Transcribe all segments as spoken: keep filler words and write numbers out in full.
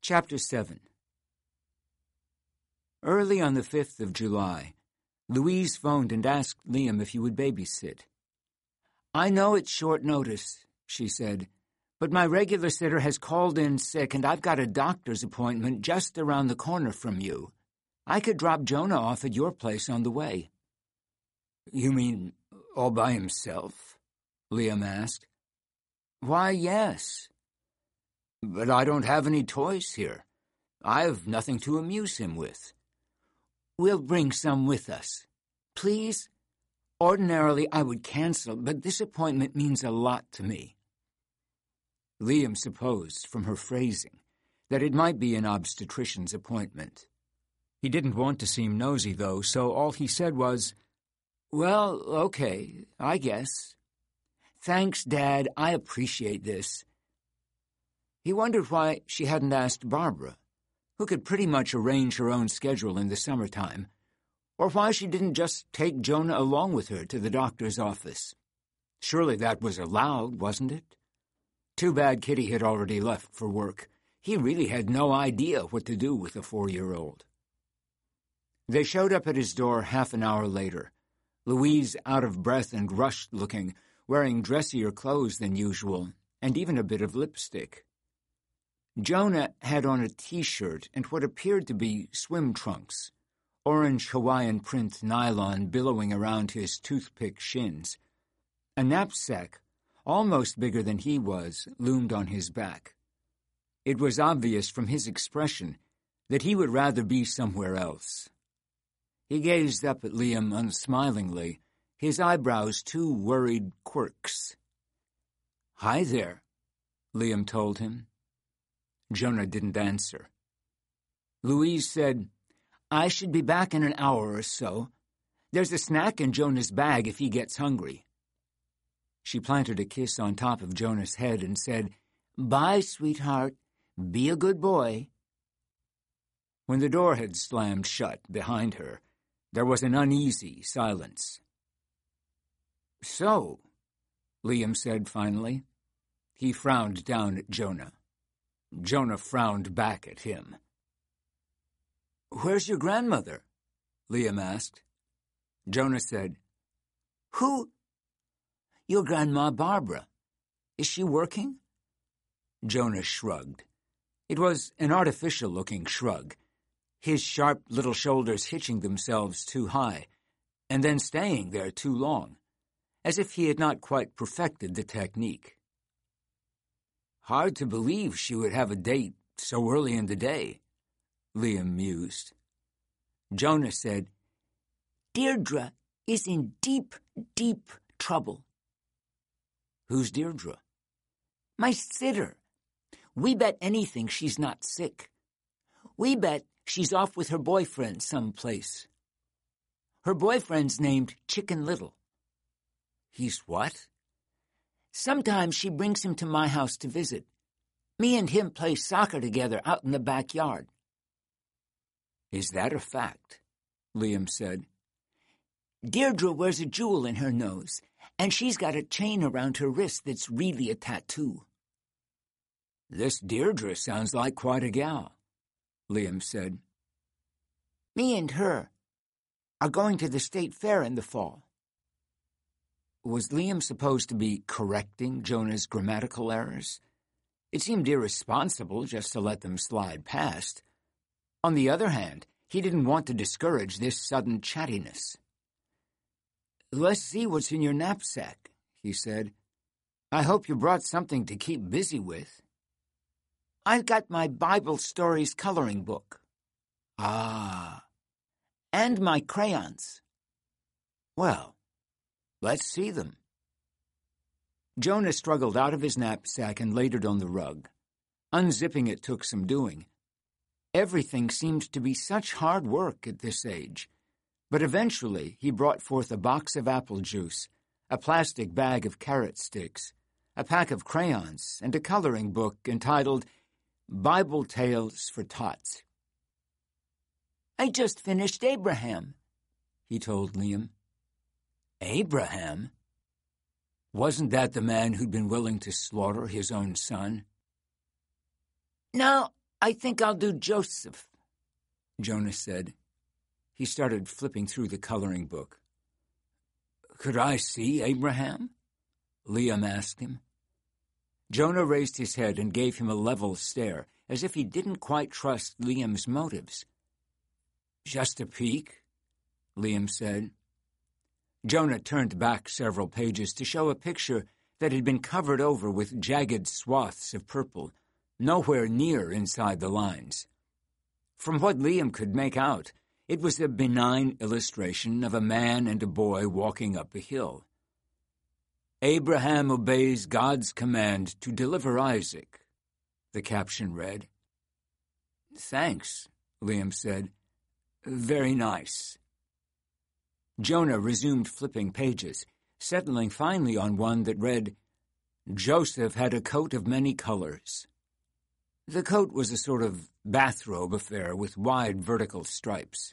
Chapter seven. Early on the fifth of July, Louise phoned and asked Liam if he would babysit. "I know it's short notice," she said, "but my regular sitter has called in sick and I've got a doctor's appointment just around the corner from you. I could drop Jonah off at your place on the way." "You mean all by himself?" Liam asked. "Why, yes. But I don't have any toys here. I've nothing to amuse him with." "We'll bring some with us. Please? Ordinarily, I would cancel, but this appointment means a lot to me." Liam supposed, from her phrasing, that it might be an obstetrician's appointment. He didn't want to seem nosy, though, so all he said was, "Well, okay, I guess. Thanks, Dad, I appreciate this." He wondered why she hadn't asked Barbara, who could pretty much arrange her own schedule in the summertime, or why she didn't just take Jonah along with her to the doctor's office. Surely that was allowed, wasn't it? Too bad Kitty had already left for work. He really had no idea what to do with a four-year-old. They showed up at his door half an hour later, Louise out of breath and rushed-looking, wearing dressier clothes than usual, and even a bit of lipstick. Jonah had on a T-shirt and what appeared to be swim trunks, orange Hawaiian print nylon billowing around his toothpick shins. A knapsack, almost bigger than he was, loomed on his back. It was obvious from his expression that he would rather be somewhere else. He gazed up at Liam unsmilingly, his eyebrows two worried quirks. "Hi there," Liam told him. Jonah didn't answer. Louise said, "I should be back in an hour or so. There's a snack in Jonah's bag if he gets hungry." She planted a kiss on top of Jonah's head and said, "Bye, sweetheart. Be a good boy." When the door had slammed shut behind her, there was an uneasy silence. "So," Liam said finally. He frowned down at Jonah. Jonah frowned back at him. "Where's your grandmother?" Liam asked. Jonah said, "Who?" "Your grandma Barbara. Is she working?" Jonah shrugged. It was an artificial-looking shrug, his sharp little shoulders hitching themselves too high, and then staying there too long, as if he had not quite perfected the technique. "Hard to believe she would have a date so early in the day," Liam mused. Jonah said, "Deirdre is in deep, deep trouble." "Who's Deirdre?" "My sitter. We bet anything she's not sick. We bet she's off with her boyfriend someplace. Her boyfriend's named Chicken Little." "He's what?" "Sometimes she brings him to my house to visit. Me and him play soccer together out in the backyard." "Is that a fact?" Liam said. "Deirdre wears a jewel in her nose, and she's got a chain around her wrist that's really a tattoo." "This Deirdre sounds like quite a gal," Liam said. "Me and her are going to the state fair in the fall." Was Liam supposed to be correcting Jonah's grammatical errors? It seemed irresponsible just to let them slide past. On the other hand, he didn't want to discourage this sudden chattiness. "Let's see what's in your knapsack," he said. "I hope you brought something to keep busy with." "I've got my Bible stories coloring book." "Ah." "And my crayons." "Well, let's see them." Jonah struggled out of his knapsack and laid it on the rug. Unzipping it took some doing. Everything seemed to be such hard work at this age. But eventually he brought forth a box of apple juice, a plastic bag of carrot sticks, a pack of crayons, and a coloring book entitled Bible Tales for Tots. "I just finished Abraham," he told Liam. "Abraham? Wasn't that the man who'd been willing to slaughter his own son?" "No, I think I'll do Joseph, Jonah said. He started flipping through the coloring book. Could I see Abraham? Liam asked him. Jonah raised his head and gave him a level stare, as if he didn't quite trust Liam's motives. Just a peek, Liam said. Jonah turned back several pages to show a picture that had been covered over with jagged swaths of purple, nowhere near inside the lines. From what Liam could make out, it was a benign illustration of a man and a boy walking up a hill. Abraham obeys God's command to deliver Isaac, the caption read. Thanks, Liam said. Very nice. Jonah resumed flipping pages, settling finally on one that read, Joseph had a coat of many colors. The coat was a sort of bathrobe affair with wide vertical stripes.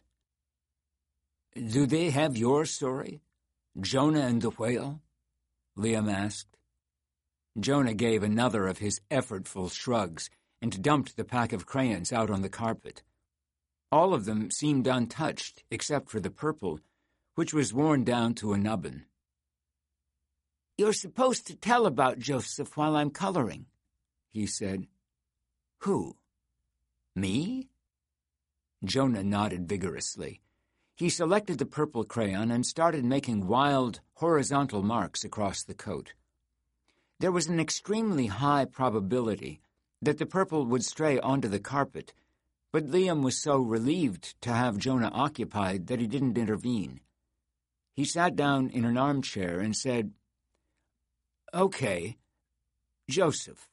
Do they have your story? Jonah and the whale? Liam asked. Jonah gave another of his effortful shrugs and dumped the pack of crayons out on the carpet. All of them seemed untouched, except for the purple, which was worn down to a nubbin. You're supposed to tell about Joseph while I'm coloring, he said. Who? Me? Jonah nodded vigorously. He selected the purple crayon and started making wild, horizontal marks across the coat. There was an extremely high probability that the purple would stray onto the carpet, but Liam was so relieved to have Jonah occupied that he didn't intervene. He sat down in an armchair and said, Okay, Joseph.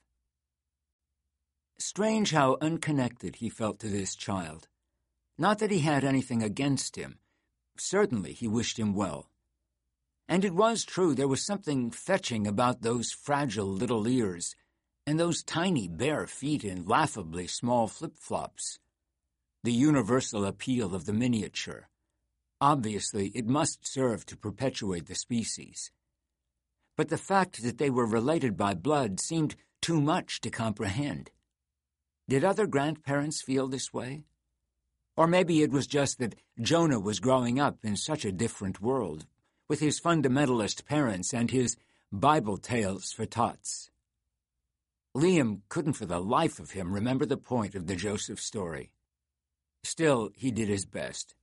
Strange how unconnected he felt to this child. Not that he had anything against him. Certainly he wished him well. And it was true there was something fetching about those fragile little ears and those tiny bare feet in laughably small flip-flops. The universal appeal of the miniature. Obviously, it must serve to perpetuate the species. But the fact that they were related by blood seemed too much to comprehend. Did other grandparents feel this way? Or maybe it was just that Jonah was growing up in such a different world, with his fundamentalist parents and his Bible tales for tots. Liam couldn't for the life of him remember the point of the Joseph story. Still, he did his best.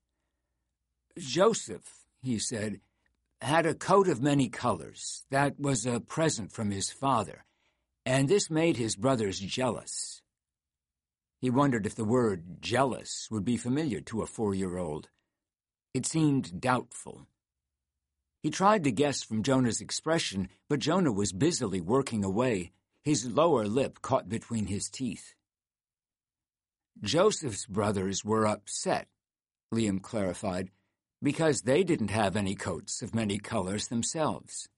Joseph, he said, had a coat of many colors. That was a present from his father, and this made his brothers jealous. He wondered if the word jealous would be familiar to a four-year-old. It seemed doubtful. He tried to guess from Jonah's expression, but Jonah was busily working away, his lower lip caught between his teeth. Joseph's brothers were upset, Liam clarified, because they didn't have any coats of many colors themselves.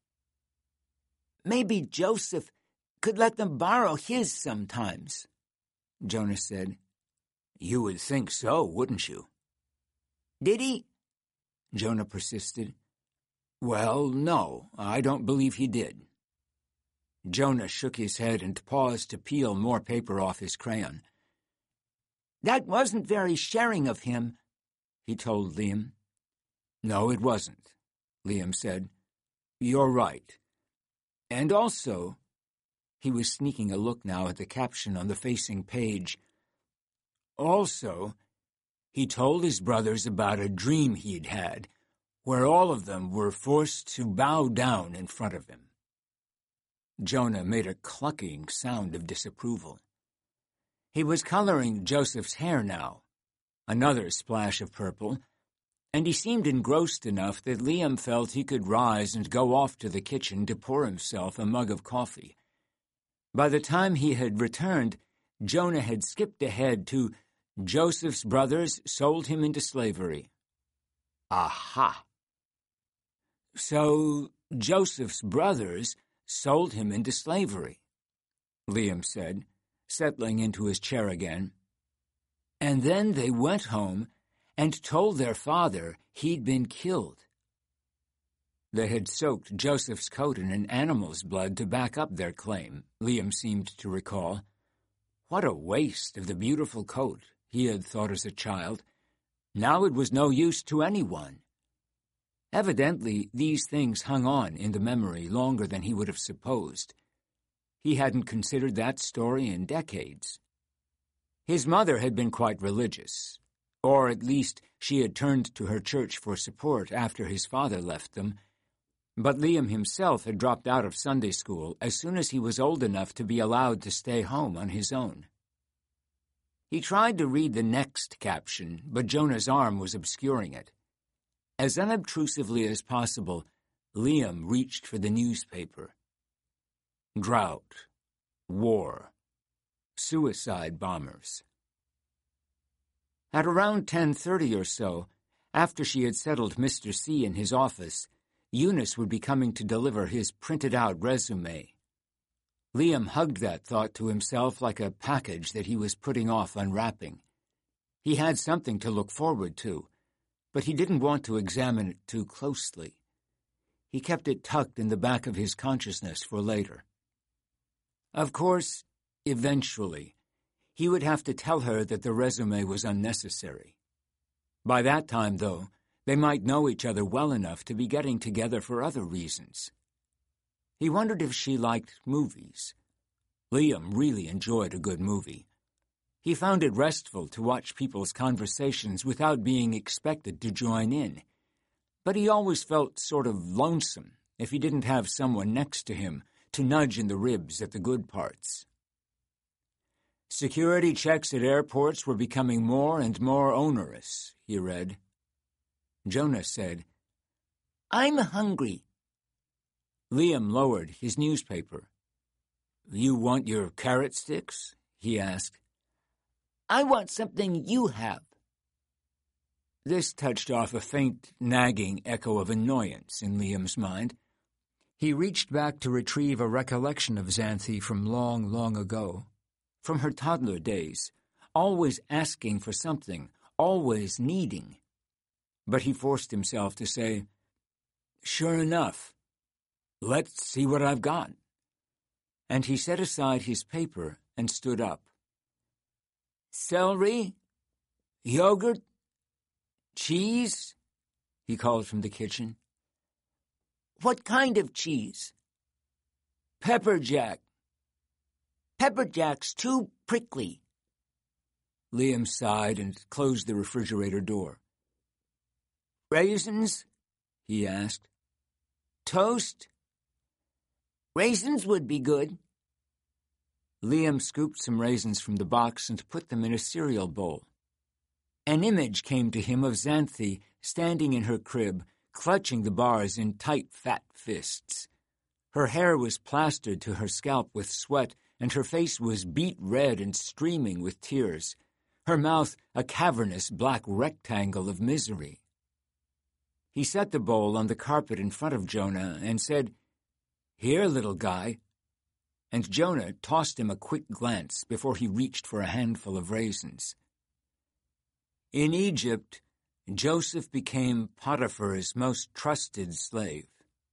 Maybe Joseph could let them borrow his sometimes, Jonah said. You would think so, wouldn't you? Did he? Jonah persisted. Well, no, I don't believe he did. Jonah shook his head and paused to peel more paper off his crayon. That wasn't very sharing of him, he told Liam. No, it wasn't, Liam said. You're right. And also, he was sneaking a look now at the caption on the facing page. Also, he told his brothers about a dream he'd had, where all of them were forced to bow down in front of him. Jonah made a clucking sound of disapproval. He was coloring Joseph's hair now, another splash of purple, and he seemed engrossed enough that Liam felt he could rise and go off to the kitchen to pour himself a mug of coffee. By the time he had returned, Jonah had skipped ahead to Joseph's brothers sold him into slavery. Aha! So Joseph's brothers sold him into slavery, Liam said, settling into his chair again. And then they went home and told their father he'd been killed. They had soaked Joseph's coat in an animal's blood to back up their claim, Liam seemed to recall. What a waste of the beautiful coat, he had thought as a child. Now it was no use to anyone. Evidently, these things hung on in the memory longer than he would have supposed. He hadn't considered that story in decades. His mother had been quite religious, or at least she had turned to her church for support after his father left them, but Liam himself had dropped out of Sunday school as soon as he was old enough to be allowed to stay home on his own. He tried to read the next caption, but Jonah's arm was obscuring it. As unobtrusively as possible, Liam reached for the newspaper. Drought, war, suicide bombers. At around ten thirty or so, after she had settled Mister C in his office, Eunice would be coming to deliver his printed-out resume. Liam hugged that thought to himself like a package that he was putting off unwrapping. He had something to look forward to, but he didn't want to examine it too closely. He kept it tucked in the back of his consciousness for later. Of course, eventually, he would have to tell her that the resume was unnecessary. By that time, though, they might know each other well enough to be getting together for other reasons. He wondered if she liked movies. Liam really enjoyed a good movie. He found it restful to watch people's conversations without being expected to join in. But he always felt sort of lonesome if he didn't have someone next to him to nudge in the ribs at the good parts. Security checks at airports were becoming more and more onerous, he read. Jonah said, "I'm hungry." Liam lowered his newspaper. "You want your carrot sticks?" he asked. "I want something you have." This touched off a faint, nagging echo of annoyance in Liam's mind. He reached back to retrieve a recollection of Xanthi from long, long ago, from her toddler days, always asking for something, always needing. But he forced himself to say, "Sure enough, let's see what I've got." And he set aside his paper and stood up. "Celery? Yogurt? Cheese?" he called from the kitchen. "What kind of cheese?" "Pepper jack." "Pepper jack's too prickly." Liam sighed and closed the refrigerator door. "Raisins?" he asked. "Toast?" "Raisins would be good." Liam scooped some raisins from the box and put them in a cereal bowl. An image came to him of Xanthi standing in her crib, clutching the bars in tight, fat fists. Her hair was plastered to her scalp with sweat, and her face was beet red and streaming with tears, her mouth a cavernous black rectangle of misery. He set the bowl on the carpet in front of Jonah and said, "Here, little guy." And Jonah tossed him a quick glance before he reached for a handful of raisins. In Egypt, Joseph became Potiphar's most trusted slave.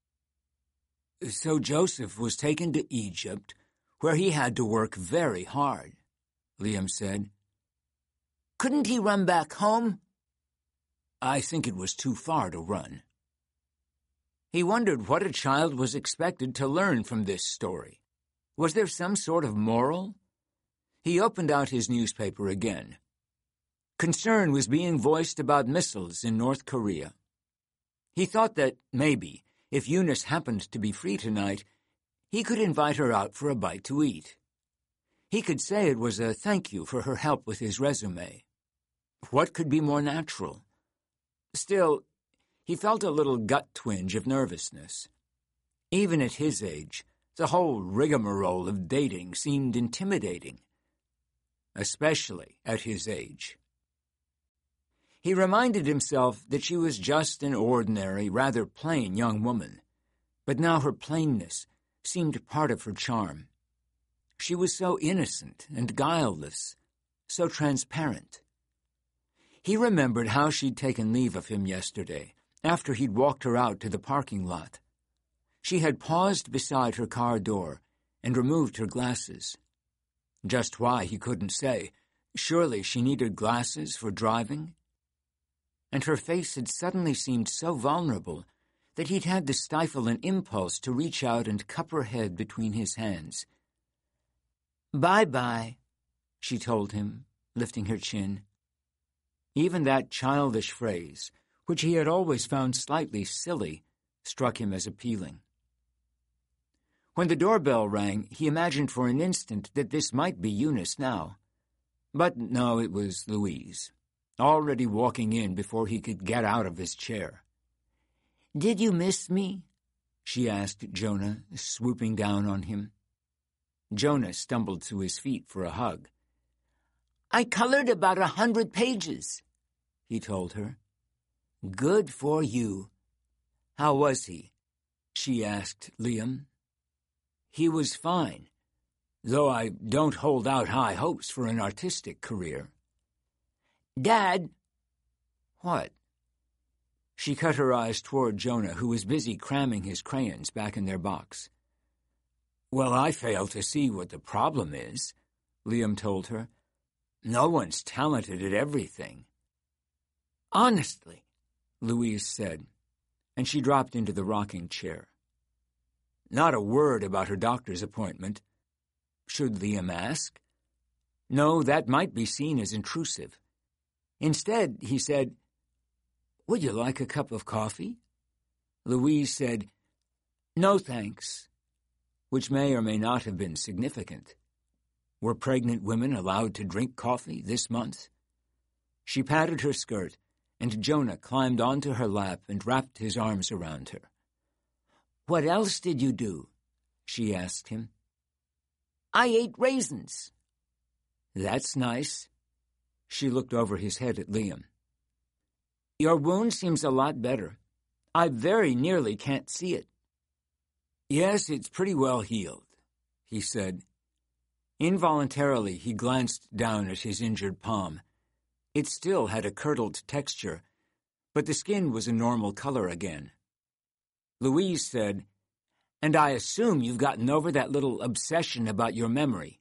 So Joseph was taken to Egypt, where he had to work very hard, Liam said. "Couldn't he run back home?" "I think it was too far to run." He wondered what a child was expected to learn from this story. Was there some sort of moral? He opened out his newspaper again. Concern was being voiced about missiles in North Korea. He thought that, maybe, if Eunice happened to be free tonight, he could invite her out for a bite to eat. He could say it was a thank you for her help with his resume. What could be more natural? Still, he felt a little gut twinge of nervousness. Even at his age, the whole rigmarole of dating seemed intimidating, especially at his age. He reminded himself that she was just an ordinary, rather plain young woman, but now her plainness seemed part of her charm. She was so innocent and guileless, so transparent. He remembered how she'd taken leave of him yesterday, after he'd walked her out to the parking lot. She had paused beside her car door and removed her glasses. Just why, he couldn't say. Surely she needed glasses for driving? And her face had suddenly seemed so vulnerable that he'd had to stifle an impulse to reach out and cup her head between his hands. "Bye-bye," she told him, lifting her chin. Even that childish phrase, which he had always found slightly silly, struck him as appealing. When the doorbell rang, he imagined for an instant that this might be Eunice now. But no, it was Louise, already walking in before he could get out of his chair. "Did you miss me?" she asked Jonah, swooping down on him. Jonah stumbled to his feet for a hug. "I colored about a hundred pages," he told her. "Good for you." "How was he?" she asked Liam. "He was fine, though I don't hold out high hopes for an artistic career." "Dad!" "What?" She cut her eyes toward Jonah, who was busy cramming his crayons back in their box. "Well, I fail to see what the problem is," Liam told her. "No one's talented at everything." "Honestly," Louise said, and she dropped into the rocking chair. Not a word about her doctor's appointment. Should Liam ask? No, that might be seen as intrusive. Instead, he said, "Would you like a cup of coffee?" Louise said, "No, thanks," which may or may not have been significant. Were pregnant women allowed to drink coffee this month? She patted her skirt, and Jonah climbed onto her lap and wrapped his arms around her. "What else did you do?" she asked him. "I ate raisins." "That's nice." She looked over his head at Liam. "Your wound seems a lot better. I very nearly can't see it." "Yes, it's pretty well healed," he said. Involuntarily, he glanced down at his injured palm. It still had a curdled texture, but the skin was a normal color again. Louise said, "And I assume you've gotten over that little obsession about your memory."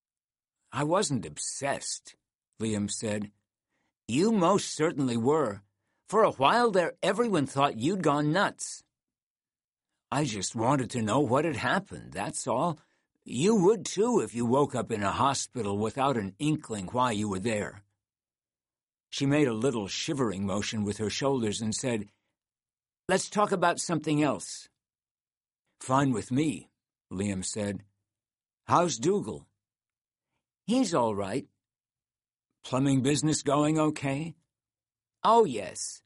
"I wasn't obsessed," Liam said. "You most certainly were. For a while there, everyone thought you'd gone nuts." "I just wanted to know what had happened, that's all. You would, too, if you woke up in a hospital without an inkling why you were there." She made a little shivering motion with her shoulders and said, "Let's talk about something else." "Fine with me," Liam said. "How's Dougal?" "He's all right." "Plumbing business going okay?" "Oh, yes."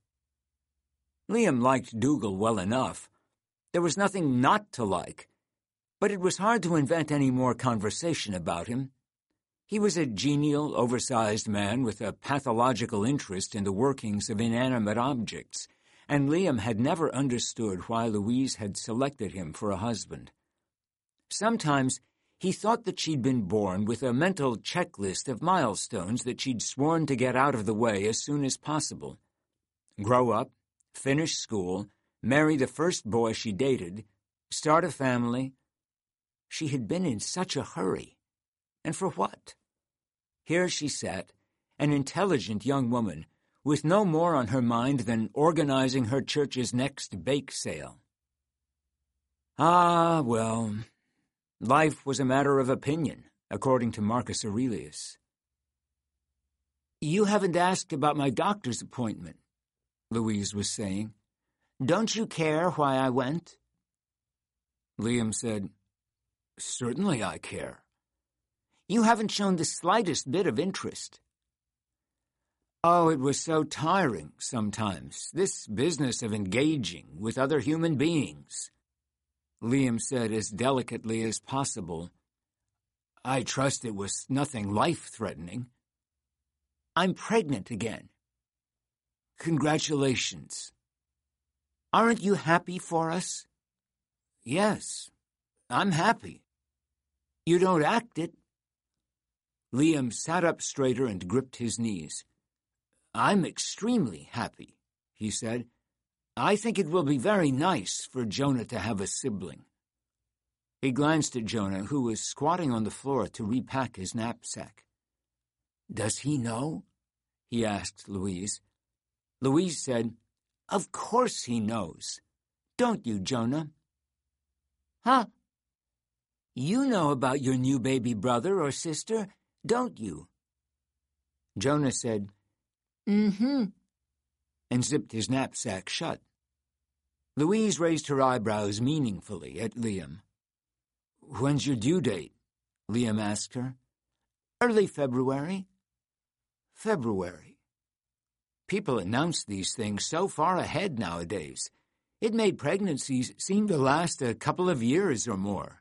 Liam liked Dougal well enough. There was nothing not to like, but it was hard to invent any more conversation about him. He was a genial, oversized man with a pathological interest in the workings of inanimate objects, and Liam had never understood why Louise had selected him for a husband. Sometimes he thought that she'd been born with a mental checklist of milestones that she'd sworn to get out of the way as soon as possible. Grow up, finish school, marry the first boy she dated, start a family. She had been in such a hurry. And for what? Here she sat, an intelligent young woman, with no more on her mind than organizing her church's next bake sale. Ah, well, life was a matter of opinion, according to Marcus Aurelius. "You haven't asked about my doctor's appointment," Louise was saying. "Don't you care why I went?" Liam said, "Certainly I care." "You haven't shown the slightest bit of interest." "Oh, it was so tiring sometimes, this business of engaging with other human beings," Liam said as delicately as possible. "I trust it was nothing life-threatening." "I'm pregnant again." "Congratulations." "Aren't you happy for us?" "Yes, I'm happy." "You don't act it." Liam sat up straighter and gripped his knees. "I'm extremely happy," he said. "I think it will be very nice for Jonah to have a sibling." He glanced at Jonah, who was squatting on the floor to repack his knapsack. "Does he know?" he asked Louise. Louise said, "Of course he knows. Don't you, Jonah?" "Huh? You know about your new baby brother or sister, don't you?" Jonah said, "Mm-hmm," and zipped his knapsack shut. Louise raised her eyebrows meaningfully at Liam. "When's your due date?" Liam asked her. "Early February." February. People announce these things so far ahead nowadays. It made pregnancies seem to last a couple of years or more.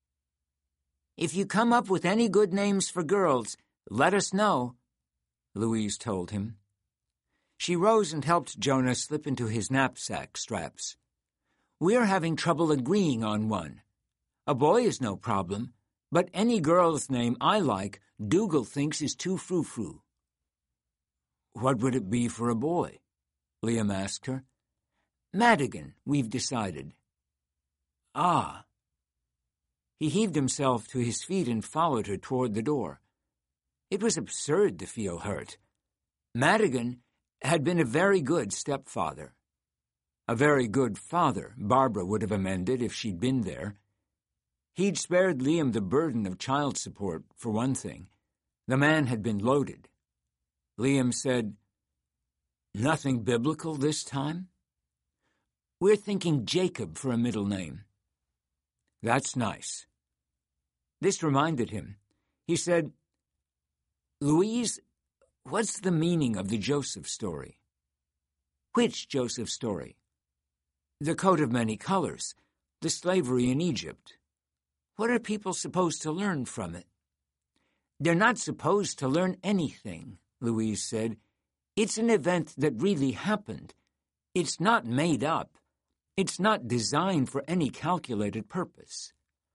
"If you come up with any good names for girls, let us know," Louise told him. She rose and helped Jonah slip into his knapsack straps. "We're having trouble agreeing on one. A boy is no problem, but any girl's name I like, Dougal thinks is too frou-frou." "What would it be for a boy?" Liam asked her. "Madigan, we've decided." "Ah." He heaved himself to his feet and followed her toward the door. It was absurd to feel hurt. Madigan had been a very good stepfather. A very good father, Barbara would have amended if she'd been there. He'd spared Liam the burden of child support, for one thing. The man had been loaded. Liam said, "Nothing biblical this time?" "We're thinking Jacob for a middle name." "That's nice." This reminded him. He said, "Louise, what's the meaning of the Joseph story?" "Which Joseph story?" "The coat of many colors, the slavery in Egypt. What are people supposed to learn from it?" "They're not supposed to learn anything," Louise said. "It's an event that really happened. It's not made up. It's not designed for any calculated purpose."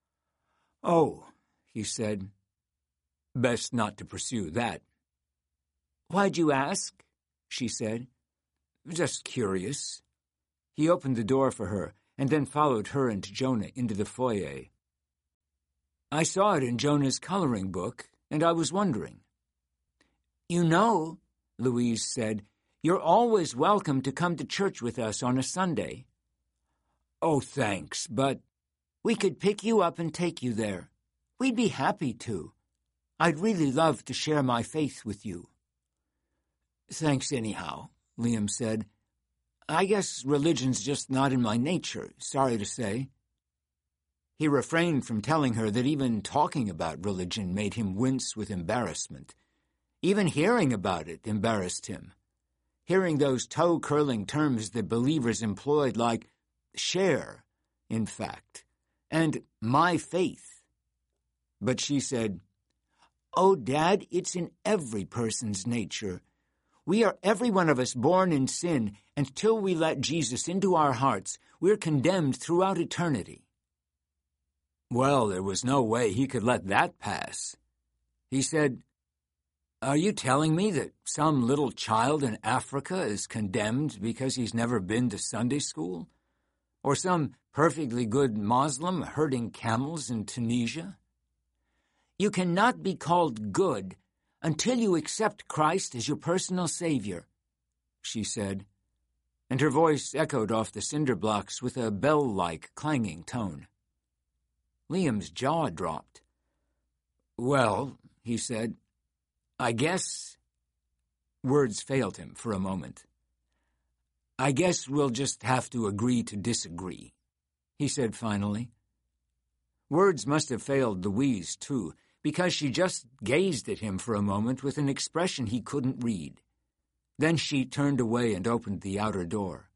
"Oh," he said. "Best not to pursue that." "Why'd you ask?" she said. "Just curious." He opened the door for her and then followed her and Jonah into the foyer. "I saw it in Jonah's coloring book, and I was wondering." "You know," Louise said, "you're always welcome to come to church with us on a Sunday." "Oh, thanks, but—" "We could pick you up and take you there. We'd be happy to. I'd really love to share my faith with you." "Thanks anyhow," Liam said. "I guess religion's just not in my nature, sorry to say." He refrained from telling her that even talking about religion made him wince with embarrassment. Even hearing about it embarrassed him. Hearing those toe-curling terms that believers employed like share, in fact, and my faith. But she said, "Oh, Dad, it's in every person's nature. We are every one of us born in sin, and till we let Jesus into our hearts, we're condemned throughout eternity." Well, there was no way he could let that pass. He said, "Are you telling me that some little child in Africa is condemned because he's never been to Sunday school? Or some perfectly good Muslim herding camels in Tunisia?" "You cannot be called good until you accept Christ as your personal Savior," she said, and her voice echoed off the cinder blocks with a bell-like clanging tone. Liam's jaw dropped. "Well," he said, "I guess—" Words failed him for a moment. "I guess we'll just have to agree to disagree," he said finally. Words must have failed Louise, too, because she just gazed at him for a moment with an expression he couldn't read. Then she turned away and opened the outer door.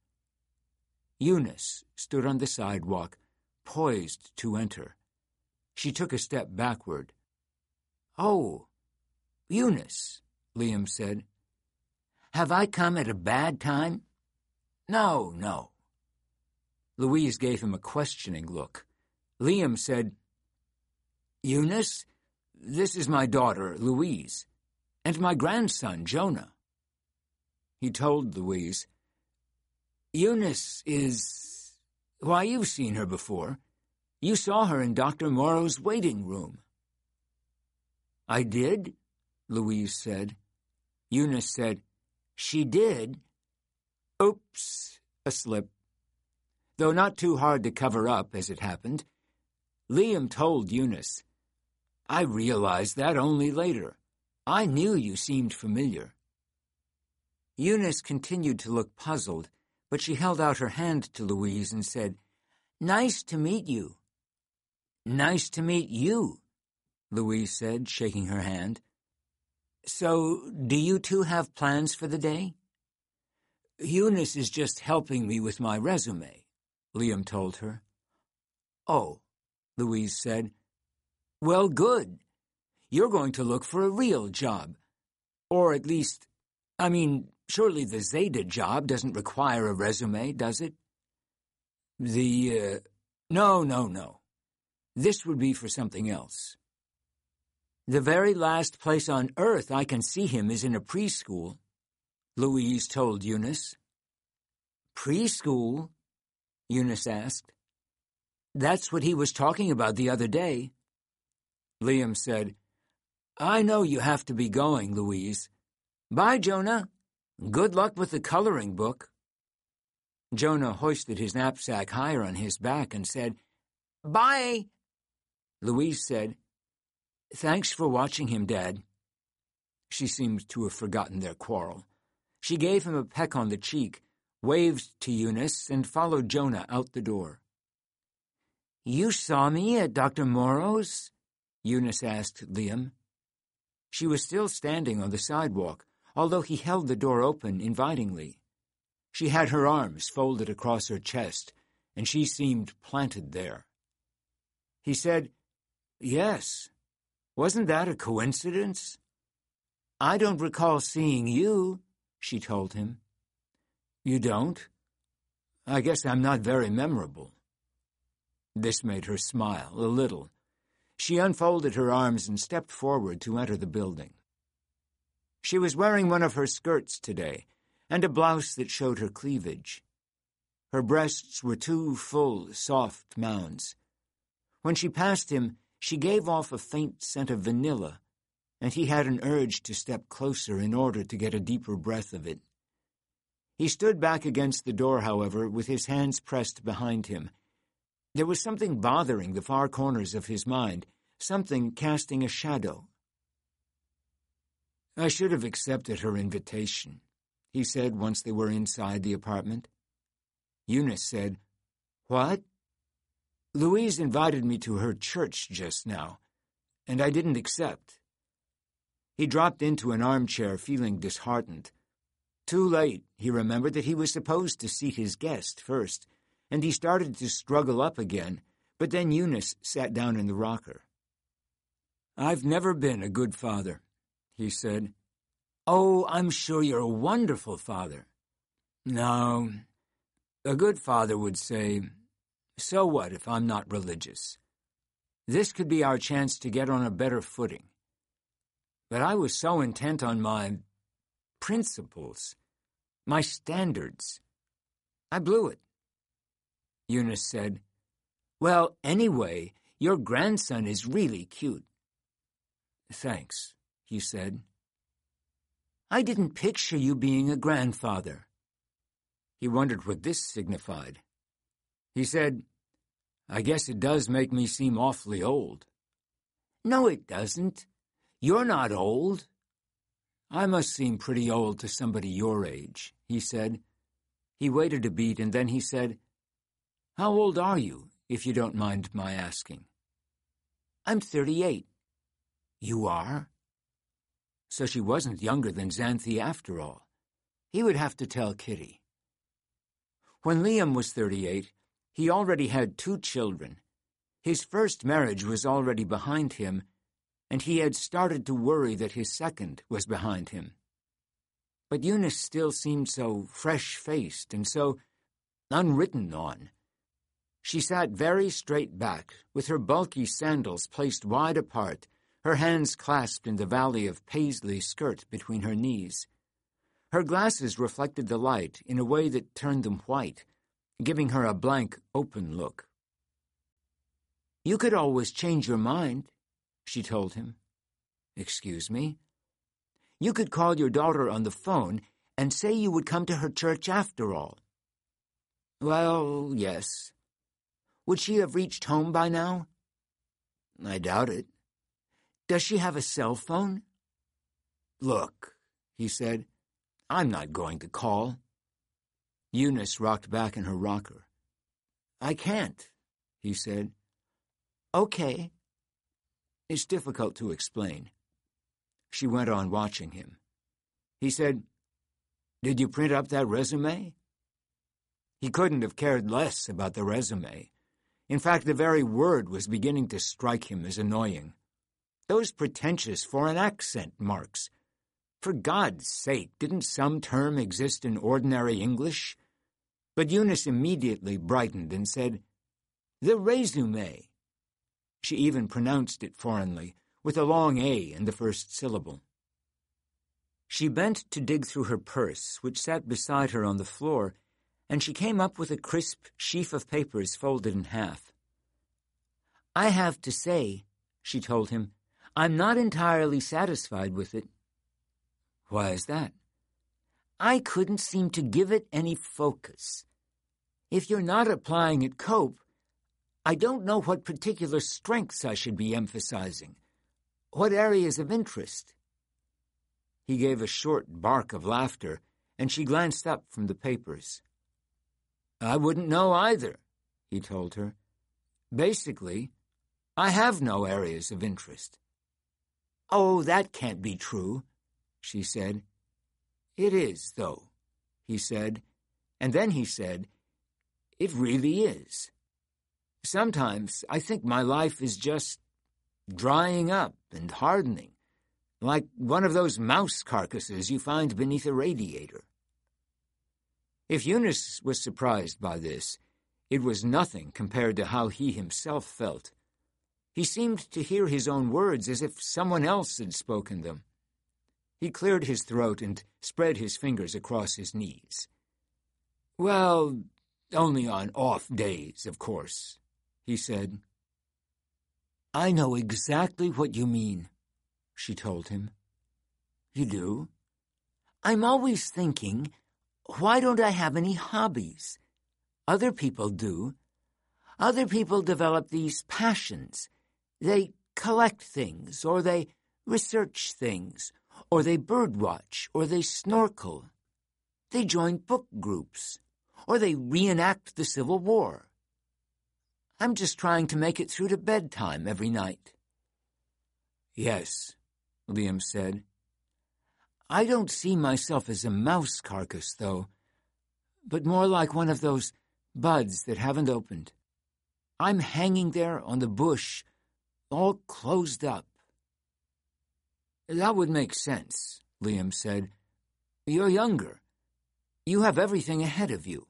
Eunice stood on the sidewalk, poised to enter. She took a step backward. "Oh, Eunice," Liam said. "Have I come at a bad time?" "No, no." Louise gave him a questioning look. Liam said, "Eunice, this is my daughter, Louise, and my grandson, Jonah." He told Louise, "Eunice is... Why, you've seen her before. You saw her in Doctor Morrow's waiting room." "I did?" Louise said. Eunice said, "She did?" Oops, a slip. Though not too hard to cover up, as it happened. Liam told Eunice, "I realized that only later. I knew you seemed familiar." Eunice continued to look puzzled, but she held out her hand to Louise and said, "Nice to meet you." "Nice to meet you," Louise said, shaking her hand. "So, do you two have plans for the day?" "Eunice is just helping me with my resume," Liam told her. "Oh," Louise said. "Well, good. You're going to look for a real job. Or at least, I mean, surely the Zeta job doesn't require a resume, does it?" The, uh, no, no, no. This would be for something else. "The very last place on earth I can see him is in a preschool," Louise told Eunice. "Preschool?" Eunice asked. "That's what he was talking about the other day." Liam said, "I know you have to be going, Louise. Bye, Jonah. Good luck with the coloring book." Jonah hoisted his knapsack higher on his back and said, "Bye." Louise said, "Thanks for watching him, Dad." She seemed to have forgotten their quarrel. She gave him a peck on the cheek, waved to Eunice, and followed Jonah out the door. "You saw me at Doctor Morrow's?" Eunice asked Liam. She was still standing on the sidewalk, although he held the door open invitingly. She had her arms folded across her chest, and she seemed planted there. He said, "Yes. Wasn't that a coincidence?" "I don't recall seeing you," she told him. "You don't? I guess I'm not very memorable." This made her smile a little. She unfolded her arms and stepped forward to enter the building. She was wearing one of her skirts today, and a blouse that showed her cleavage. Her breasts were two full, soft mounds. When she passed him, she gave off a faint scent of vanilla, and he had an urge to step closer in order to get a deeper breath of it. He stood back against the door, however, with his hands pressed behind him. There was something bothering the far corners of his mind, something casting a shadow. "I should have accepted her invitation," he said once they were inside the apartment. Eunice said, "What?" "Louise invited me to her church just now, and I didn't accept." He dropped into an armchair, feeling disheartened. Too late, he remembered that he was supposed to seat his guest first, and he started to struggle up again, but then Eunice sat down in the rocker. "I've never been a good father," he said. "Oh, I'm sure you're a wonderful father." "No, a good father would say, 'So what if I'm not religious? This could be our chance to get on a better footing.' But I was so intent on my principles, my standards. I blew it." Eunice said, "Well, anyway, your grandson is really cute." "Thanks," he said. "I didn't picture you being a grandfather." He wondered what this signified. He said, "I guess it does make me seem awfully old." "No, it doesn't. You're not old." "I must seem pretty old to somebody your age," he said. He waited a beat, and then he said, "How old are you, if you don't mind my asking?" "I'm thirty-eight." "You are?" So she wasn't younger than Xanthi after all. He would have to tell Kitty. When Liam was thirty-eight, he already had two children. His first marriage was already behind him, and he had started to worry that his second was behind him. But Eunice still seemed so fresh-faced and so unwritten on. She sat very straight back, with her bulky sandals placed wide apart, her hands clasped in the valley of paisley skirt between her knees. Her glasses reflected the light in a way that turned them white, giving her a blank, open look. You could always change your mind, she told him. Excuse me? You could call your daughter on the phone and say you would come to her church after all. Well, yes. Would she have reached home by now? I doubt it. Does she have a cell phone? Look, he said, I'm not going to call. Eunice rocked back in her rocker. I can't, he said. Okay. It's difficult to explain. She went on watching him. He said, Did you print up that resume? He couldn't have cared less about the resume. In fact, the very word was beginning to strike him as annoying. Those pretentious foreign accent marks. For God's sake, didn't some term exist in ordinary English? But Eunice immediately brightened and said, The resume. She even pronounced it foreignly, with a long A in the first syllable. She bent to dig through her purse, which sat beside her on the floor, and she came up with a crisp sheaf of papers folded in half. I have to say, she told him, I'm not entirely satisfied with it. Why is that? I couldn't seem to give it any focus. If you're not applying at Cope, I don't know what particular strengths I should be emphasizing, what areas of interest. He gave a short bark of laughter, and she glanced up from the papers. I wouldn't know either, he told her. Basically, I have no areas of interest. Oh, that can't be true, she said. It is, though, he said, and then he said, It really is. Sometimes I think my life is just drying up and hardening, like one of those mouse carcasses you find beneath a radiator. If Eunice was surprised by this, it was nothing compared to how he himself felt. He seemed to hear his own words as if someone else had spoken them. He cleared his throat and spread his fingers across his knees. Well, only on off days, of course, he said. I know exactly what you mean, she told him. You do? I'm always thinking, why don't I have any hobbies? Other people do. Other people develop these passions. They collect things, or they research things, or they birdwatch, or they snorkel. They join book groups, or they reenact the Civil War. I'm just trying to make it through to bedtime every night. Yes, Liam said. I don't see myself as a mouse carcass, though, but more like one of those buds that haven't opened. I'm hanging there on the bush, all closed up. That would make sense, Liam said. You're younger. You have everything ahead of you.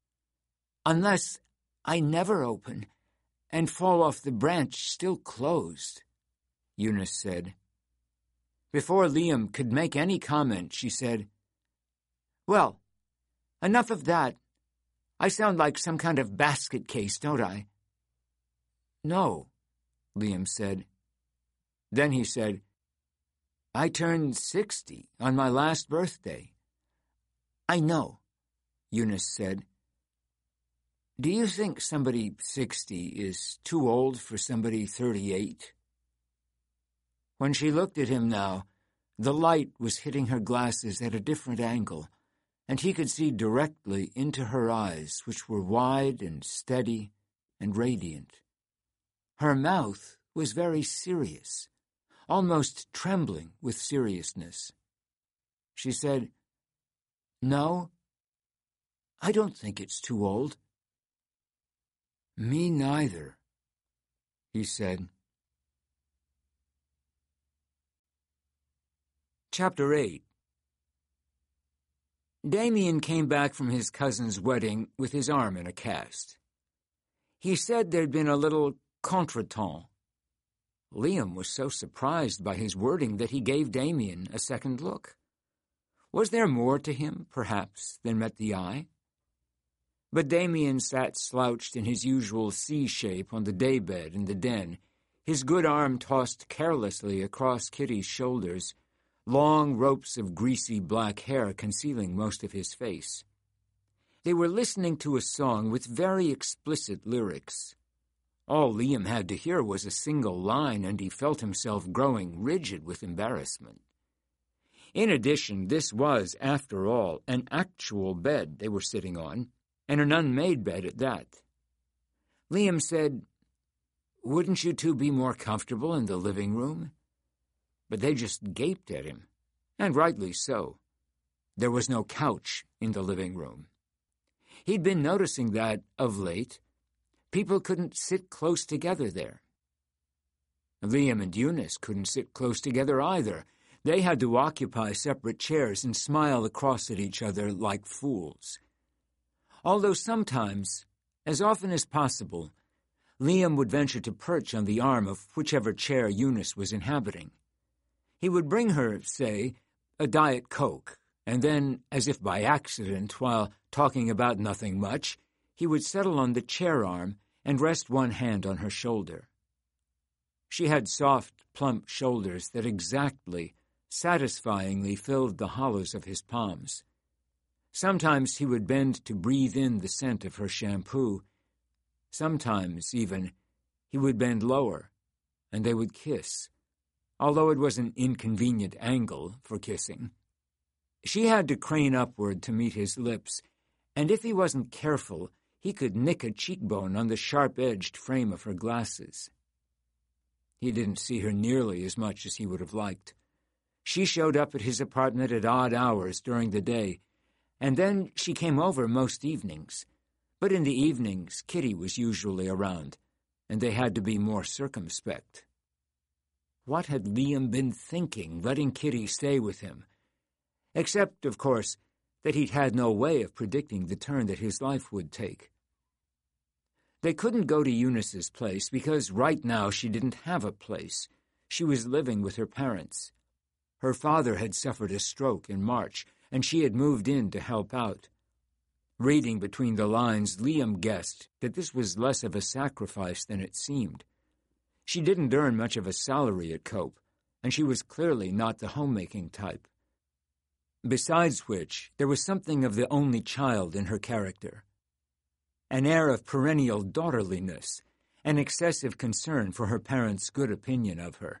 Unless I never open and fall off the branch still closed, Eunice said. Before Liam could make any comment, she said, Well, enough of that. I sound like some kind of basket case, don't I? No, Liam said. Then he said, I turned sixty on my last birthday. I know, Eunice said. Do you think somebody sixty is too old for somebody thirty-eight? When she looked at him now, the light was hitting her glasses at a different angle, and he could see directly into her eyes, which were wide and steady and radiant. Her mouth was very serious, almost trembling with seriousness. She said, No, I don't think it's too old. Me neither, he said. Chapter eight. Damien came back from his cousin's wedding with his arm in a cast. He said there'd been a little contretemps. Liam was so surprised by his wording that he gave Damien a second look. Was there more to him, perhaps, than met the eye? But Damien sat slouched in his usual C shape on the daybed in the den, his good arm tossed carelessly across Kitty's shoulders, long ropes of greasy black hair concealing most of his face. They were listening to a song with very explicit lyrics. All Liam had to hear was a single line, and he felt himself growing rigid with embarrassment. In addition, this was, after all, an actual bed they were sitting on, and an unmade bed at that. Liam said, "Wouldn't you two be more comfortable in the living room?" But they just gaped at him, and rightly so. There was no couch in the living room. He'd been noticing that, of late, people couldn't sit close together there. Liam and Eunice couldn't sit close together either. They had to occupy separate chairs and smile across at each other like fools. Although sometimes, as often as possible, Liam would venture to perch on the arm of whichever chair Eunice was inhabiting. He would bring her, say, a Diet Coke, and then, as if by accident, while talking about nothing much, he would settle on the chair arm and rest one hand on her shoulder. She had soft, plump shoulders that exactly, satisfyingly filled the hollows of his palms. Sometimes he would bend to breathe in the scent of her shampoo. Sometimes, even, he would bend lower, and they would kiss, although it was an inconvenient angle for kissing. She had to crane upward to meet his lips, and if he wasn't careful, he could nick a cheekbone on the sharp-edged frame of her glasses. He didn't see her nearly as much as he would have liked. She showed up at his apartment at odd hours during the day, and then she came over most evenings. But in the evenings, Kitty was usually around, and they had to be more circumspect. What had Liam been thinking, letting Kitty stay with him? Except, of course, that he'd had no way of predicting the turn that his life would take. They couldn't go to Eunice's place because right now she didn't have a place. She was living with her parents. Her father had suffered a stroke in March, and she had moved in to help out. Reading between the lines, Liam guessed that this was less of a sacrifice than it seemed. She didn't earn much of a salary at Cope, and she was clearly not the homemaking type. Besides which, there was something of the only child in her character. An air of perennial daughterliness, an excessive concern for her parents' good opinion of her.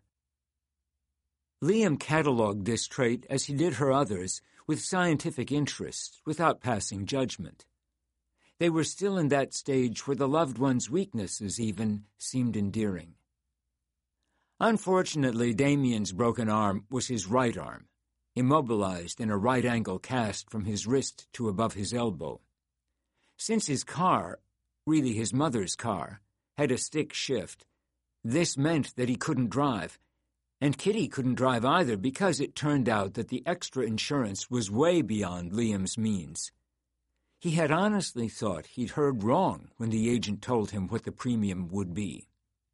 Liam catalogued this trait, as he did her others, with scientific interest, without passing judgment. They were still in that stage where the loved one's weaknesses, even, seemed endearing. Unfortunately, Damien's broken arm was his right arm, immobilized in a right-angle cast from his wrist to above his elbow. Since his car, really his mother's car, had a stick shift, this meant that he couldn't drive, and Kitty couldn't drive either because it turned out that the extra insurance was way beyond Liam's means. He had honestly thought he'd heard wrong when the agent told him what the premium would be.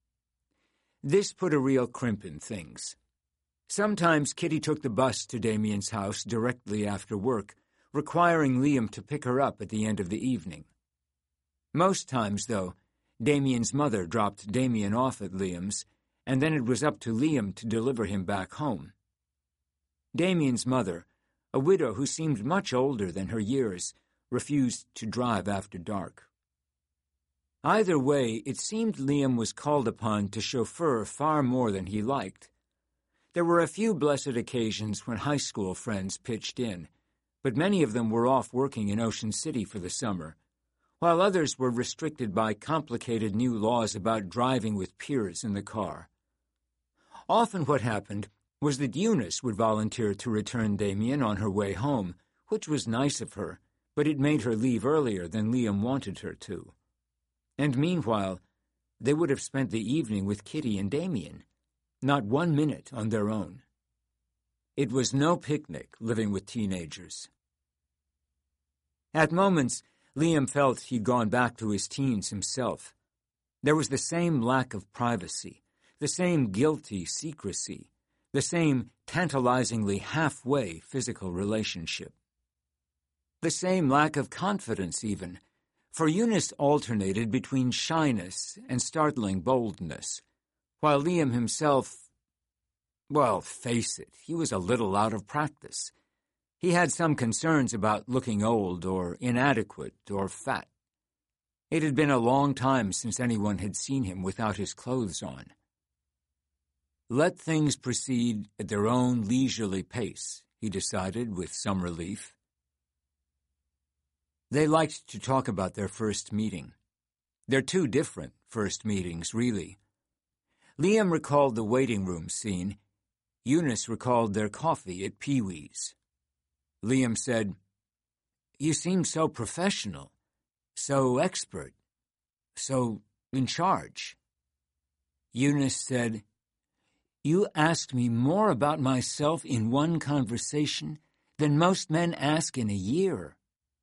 This put a real crimp in things. Sometimes Kitty took the bus to Damien's house directly after work, requiring Liam to pick her up at the end of the evening. Most times, though, Damien's mother dropped Damien off at Liam's, and then it was up to Liam to deliver him back home. Damien's mother, a widow who seemed much older than her years, refused to drive after dark. Either way, it seemed Liam was called upon to chauffeur far more than he liked. There were a few blessed occasions when high school friends pitched in, but many of them were off working in Ocean City for the summer, while others were restricted by complicated new laws about driving with peers in the car. Often what happened was that Eunice would volunteer to return Damien on her way home, which was nice of her, but it made her leave earlier than Liam wanted her to. And meanwhile, they would have spent the evening with Kitty and Damien, not one minute on their own. It was no picnic living with teenagers. At moments, Liam felt he'd gone back to his teens himself. There was the same lack of privacy, the same guilty secrecy, the same tantalizingly halfway physical relationship. The same lack of confidence, even, For Eunice alternated between shyness and startling boldness, while Liam himself, well, face it, he was a little out of practice. He had some concerns about looking old or inadequate or fat. It had been a long time since anyone had seen him without his clothes on. Let things proceed at their own leisurely pace, he decided with some relief. They liked to talk about their first meeting. They're two different first meetings, really. Liam recalled the waiting room scene. Eunice recalled their coffee at Pee-wee's. Liam said, "You seem so professional, so expert, so in charge." Eunice said, "You asked me more about myself in one conversation than most men ask in a year."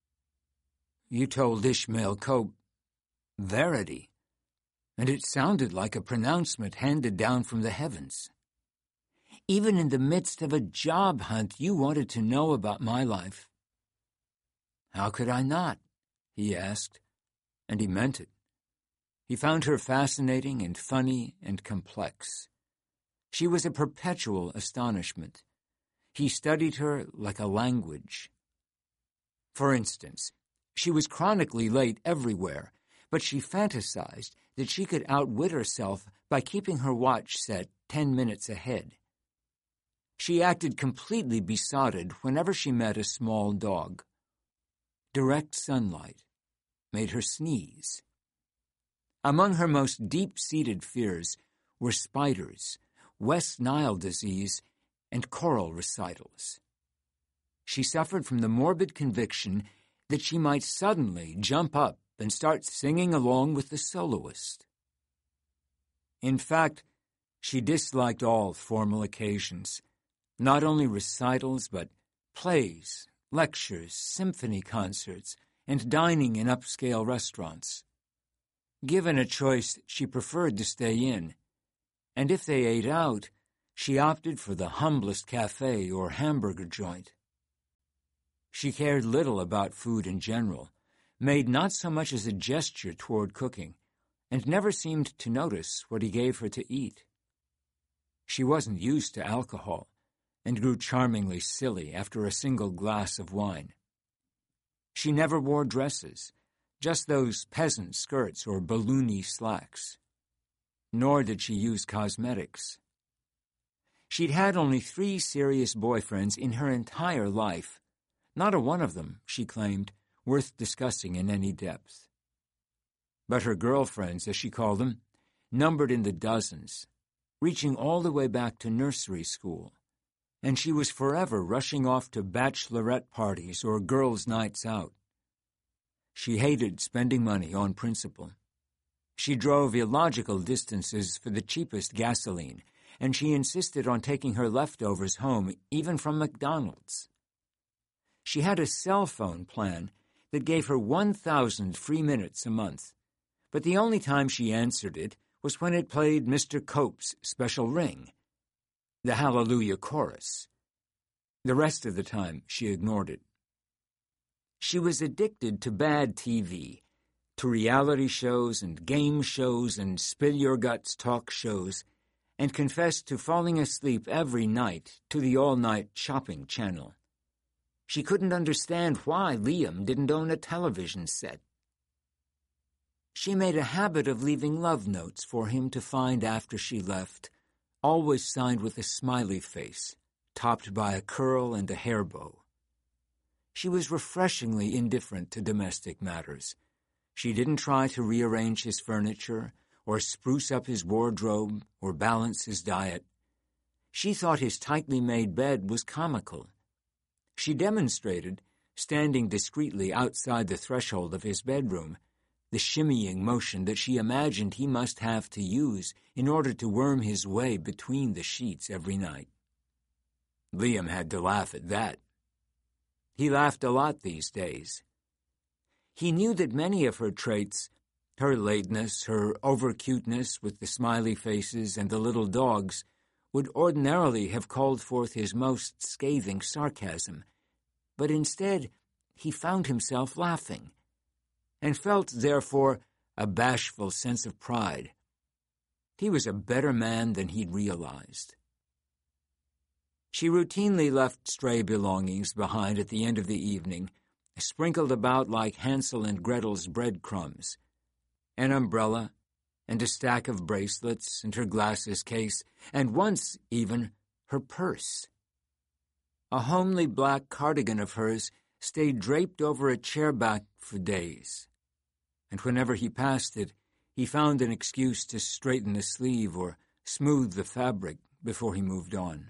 "You told Ishmael Cope verity, and it sounded like a pronouncement handed down from the heavens. Even in the midst of a job hunt, you wanted to know about my life." "How could I not?" he asked, and he meant it. He found her fascinating and funny and complex. She was a perpetual astonishment. He studied her like a language. For instance, she was chronically late everywhere, but she fantasized that she could outwit herself by keeping her watch set ten minutes ahead. She acted completely besotted whenever she met a small dog. Direct sunlight made her sneeze. Among her most deep-seated fears were spiders, West Nile disease, and choral recitals. She suffered from the morbid conviction that she might suddenly jump up and start singing along with the soloist. In fact, she disliked all formal occasions, not only recitals, but plays, lectures, symphony concerts, and dining in upscale restaurants. Given a choice, she preferred to stay in, and if they ate out, she opted for the humblest cafe or hamburger joint. She cared little about food in general, made not so much as a gesture toward cooking, and never seemed to notice what he gave her to eat. She wasn't used to alcohol, and grew charmingly silly after a single glass of wine. She never wore dresses, just those peasant skirts or balloony slacks. Nor did she use cosmetics. She'd had only three serious boyfriends in her entire life, not a one of them, she claimed, worth discussing in any depth. But her girlfriends, as she called them, numbered in the dozens, reaching all the way back to nursery school, and she was forever rushing off to bachelorette parties or girls' nights out. She hated spending money on principle. She drove illogical distances for the cheapest gasoline, and she insisted on taking her leftovers home, even from McDonald's. She had a cell phone plan that gave her one thousand free minutes a month, but the only time she answered it was when it played Mister Cope's special ring, the Hallelujah Chorus. The rest of the time, she ignored it. She was addicted to bad T V, to reality shows and game shows and spill-your-guts talk shows, and confessed to falling asleep every night to the all-night shopping channel. She couldn't understand why Liam didn't own a television set. She made a habit of leaving love notes for him to find after she left, always signed with a smiley face, topped by a curl and a hair bow. She was refreshingly indifferent to domestic matters. She didn't try to rearrange his furniture, or spruce up his wardrobe, or balance his diet. She thought his tightly made bed was comical. She demonstrated, standing discreetly outside the threshold of his bedroom, the shimmying motion that she imagined he must have to use in order to worm his way between the sheets every night. Liam had to laugh at that. He laughed a lot these days. He knew that many of her traits, her lateness, her over-cuteness with the smiley faces and the little dogs, would ordinarily have called forth his most scathing sarcasm, but instead he found himself laughing. and felt, therefore, a bashful sense of pride. He was a better man than he'd realized. She routinely left stray belongings behind at the end of the evening, sprinkled about like Hansel and Gretel's breadcrumbs. An umbrella, and a stack of bracelets, and her glasses case, and once, even, her purse. A homely black cardigan of hers stayed draped over a chair back for days, and whenever he passed it, he found an excuse to straighten the sleeve or smooth the fabric before he moved on.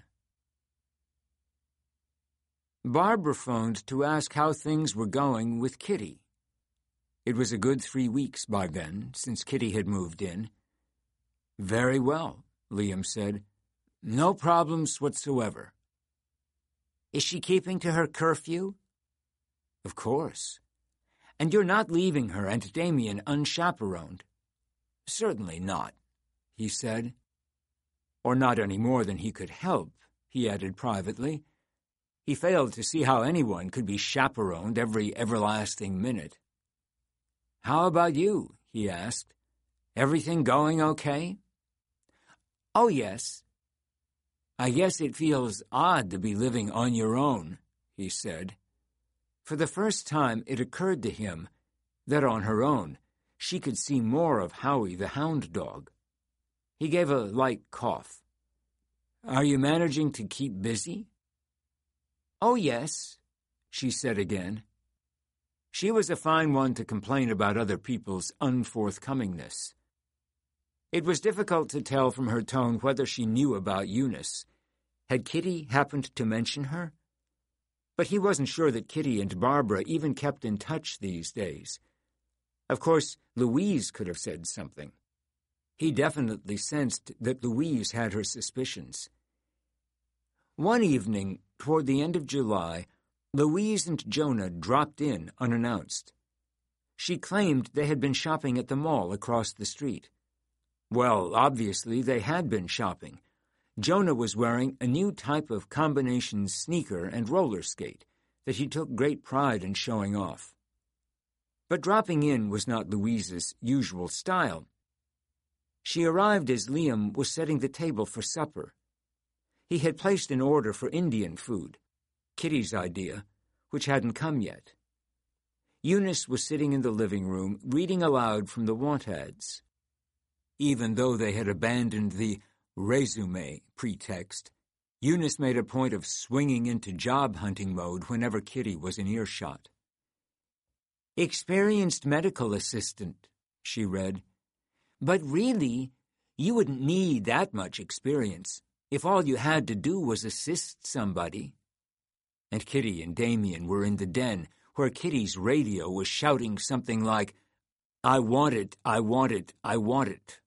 Barbara phoned to ask how things were going with Kitty. It was a good three weeks by then, since Kitty had moved in. "Very well," Liam said. "No problems whatsoever." "Is she keeping to her curfew?" "Of course." "And you're not leaving her and Damien unchaperoned?" "Certainly not," he said. Or not any more than he could help, he added privately. He failed to see how anyone could be chaperoned every everlasting minute. "How about you?" he asked. "Everything going okay?" "Oh, yes." "I guess it feels odd to be living on your own," he said. For the first time it occurred to him that on her own she could see more of Howie the hound dog. He gave a light cough. "Are you managing to keep busy?" "Oh, yes," she said again. She was a fine one to complain about other people's unforthcomingness. It was difficult to tell from her tone whether she knew about Eunice. Had Kitty happened to mention her? But he wasn't sure that Kitty and Barbara even kept in touch these days. Of course, Louise could have said something. He definitely sensed that Louise had her suspicions. One evening, toward the end of July, Louise and Jonah dropped in unannounced. She claimed they had been shopping at the mall across the street. Well, obviously they had been shopping. Jonah was wearing a new type of combination sneaker and roller skate that he took great pride in showing off. But dropping in was not Louise's usual style. She arrived as Liam was setting the table for supper. He had placed an order for Indian food, Kitty's idea, which hadn't come yet. Eunice was sitting in the living room, reading aloud from the want ads. Even though they had abandoned the resume pretext, Eunice made a point of swinging into job-hunting mode whenever Kitty was in earshot. "Experienced medical assistant," she read. "But really, you wouldn't need that much experience if all you had to do was assist somebody." And Kitty and Damien were in the den, where Kitty's radio was shouting something like, "I want it, I want it, I want it."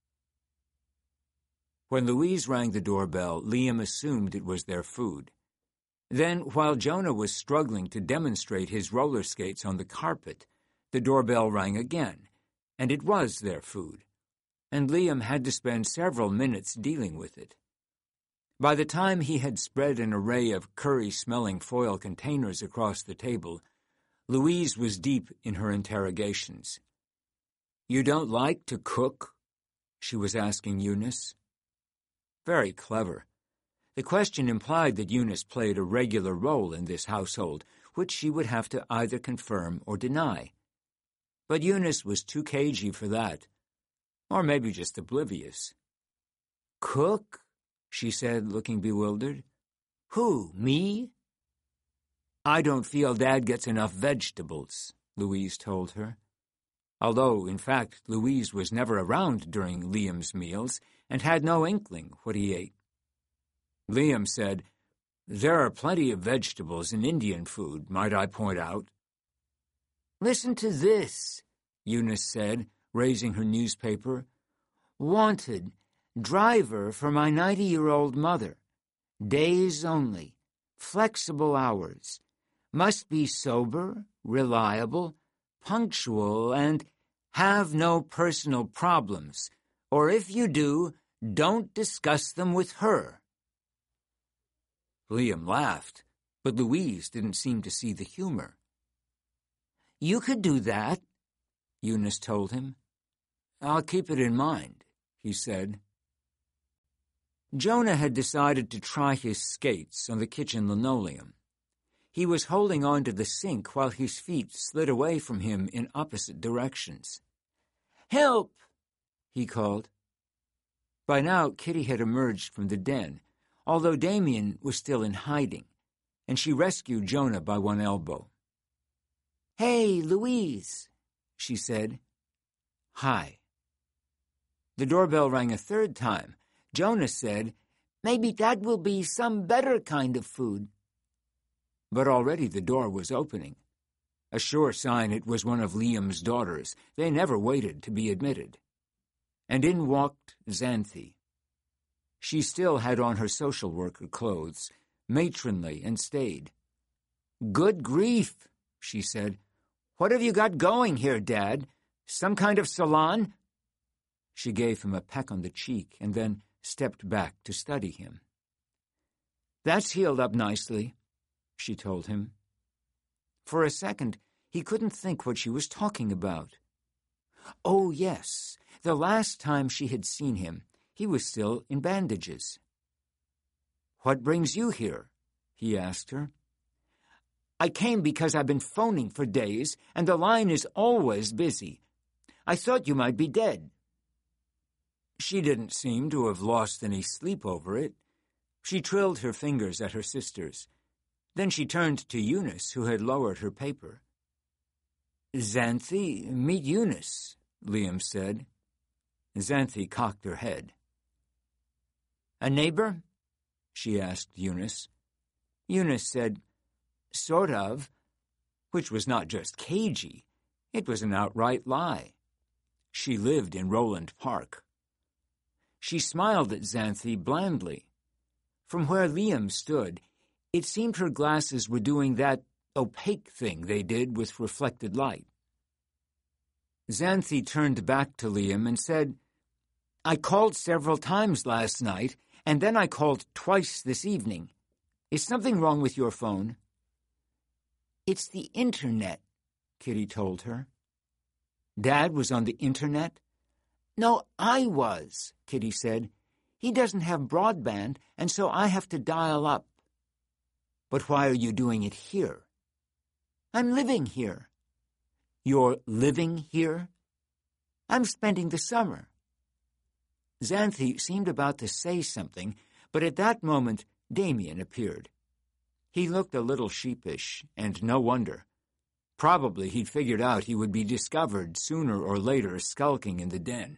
When Louise rang the doorbell, Liam assumed it was their food. Then, while Jonah was struggling to demonstrate his roller skates on the carpet, the doorbell rang again, and it was their food, and Liam had to spend several minutes dealing with it. By the time he had spread an array of curry-smelling foil containers across the table, Louise was deep in her interrogations. "You don't like to cook?" she was asking Eunice. Very clever. The question implied that Eunice played a regular role in this household, which she would have to either confirm or deny. But Eunice was too cagey for that, or maybe just oblivious. "Cook?" she said, looking bewildered. "Who, me?" "I don't feel Dad gets enough vegetables," Louise told her. Although, in fact, Louise was never around during Liam's meals and had no inkling what he ate. Liam said, "There are plenty of vegetables in Indian food, might I point out." "Listen to this," Eunice said, raising her newspaper. "Wanted, driver for my ninety-year-old mother. Days only. Flexible hours. Must be sober, reliable, punctual, and have no personal problems. Or if you do, don't discuss them with her." Liam laughed, but Louise didn't seem to see the humor. "You could do that," Eunice told him. "I'll keep it in mind," he said. Jonah had decided to try his skates on the kitchen linoleum. He was holding on to the sink while his feet slid away from him in opposite directions. "Help!" he called. By now, Kitty had emerged from the den, although Damien was still in hiding, and she rescued Jonah by one elbow. "Hey, Louise," she said. "Hi." The doorbell rang a third time. Jonah said, "Maybe that will be some better kind of food." But already the door was opening, a sure sign it was one of Liam's daughters. They never waited to be admitted. And in walked Xanthi. She still had on her social worker clothes, matronly and staid. "Good grief," she said. "What have you got going here, Dad? Some kind of salon?" She gave him a peck on the cheek and then stepped back to study him. "That's healed up nicely," she told him. For a second, he couldn't think what she was talking about. Oh, yes, the last time she had seen him, he was still in bandages. "What brings you here?" he asked her. "I came because I've been phoning for days, and the line is always busy. I thought you might be dead." She didn't seem to have lost any sleep over it. She trilled her fingers at her sisters. Then she turned to Eunice, who had lowered her paper. "Xanthi, meet Eunice," Liam said. Xanthi cocked her head. "A neighbor?" she asked Eunice. Eunice said, "Sort of," which was not just cagey. It was an outright lie. She lived in Roland Park. She smiled at Xanthi blandly. From where Liam stood, it seemed her glasses were doing that opaque thing they did with reflected light. Xanthi turned back to Liam and said, "I called several times last night, and then I called twice this evening. Is something wrong with your phone?" "It's the Internet," Kitty told her. "Dad was on the Internet?" "No, I was," Kitty said. "He doesn't have broadband, and so I have to dial up." "But why are you doing it here?" "I'm living here." "You're living here?" "I'm spending the summer." Xanthi seemed about to say something, but at that moment Damien appeared. He looked a little sheepish, and no wonder. Probably he'd figured out he would be discovered sooner or later skulking in the den.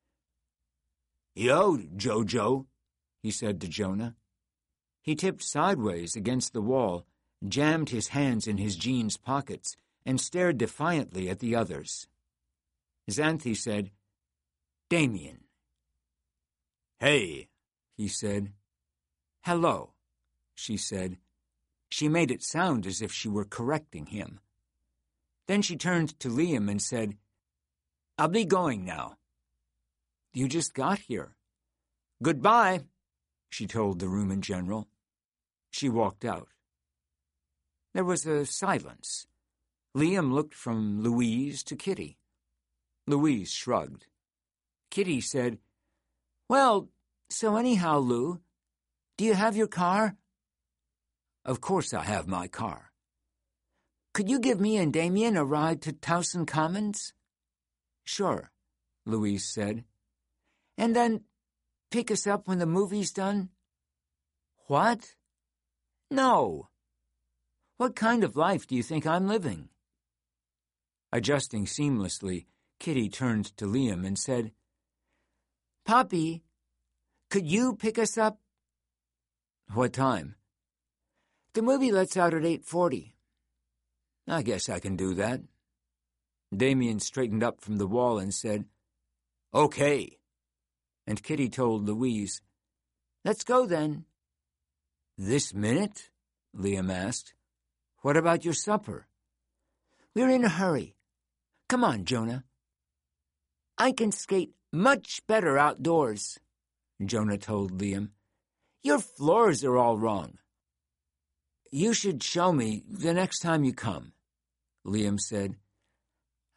"Yo, Jojo," he said to Jonah. He tipped sideways against the wall, jammed his hands in his jeans pockets, and stared defiantly at the others. Xanthi said, "Damien." "Hey," he said. "Hello," she said. She made it sound as if she were correcting him. Then she turned to Liam and said, "I'll be going now." "You just got here." "Goodbye," she told the room in general. She walked out. There was a silence. Liam looked from Louise to Kitty. Louise shrugged. Kitty said, "Well, so anyhow, Lou, do you have your car?" "Of course I have my car." "Could you give me and Damien a ride to Towson Commons?" "Sure," Louise said. "And then pick us up when the movie's done?" "What?" "No." "What kind of life do you think I'm living?" Adjusting seamlessly, Kitty turned to Liam and said, "Poppy, could you pick us up?" "What time?" "The movie lets out at eight forty. "I guess I can do that." Damien straightened up from the wall and said, "Okay." And Kitty told Louise, "Let's go then." "This minute?" Liam asked. "What about your supper?" "We're in a hurry. Come on, Jonah." "I can skate much better outdoors," Jonah told Liam. "Your floors are all wrong." "You should show me the next time you come," Liam said.